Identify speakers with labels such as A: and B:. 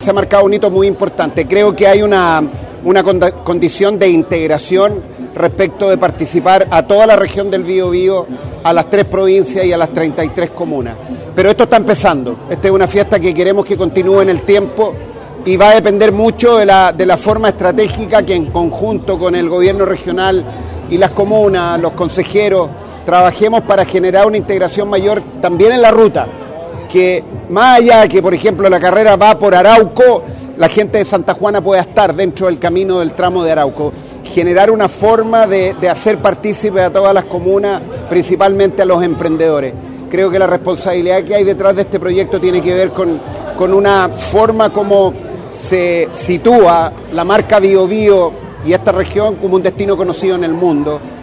A: se ha marcado un hito muy importante. Creo que hay una condición de integración respecto de participar a toda la región del Biobío, a las 3 provincias y a las 33 comunas. Pero esto está empezando. Esta es una fiesta que queremos que continúe en el tiempo y va a depender mucho de la forma estratégica que en conjunto con el gobierno regional y las comunas, los consejeros, trabajemos para generar una integración mayor también en la ruta. Que más allá de que, por ejemplo, la carrera va por Arauco, la gente de Santa Juana pueda estar dentro del camino del tramo de Arauco. Generar una forma de hacer partícipe a todas las comunas, principalmente a los emprendedores. Creo que la responsabilidad que hay detrás de este proyecto tiene que ver con una forma como se sitúa la marca Biobío y esta región como un destino conocido en el mundo.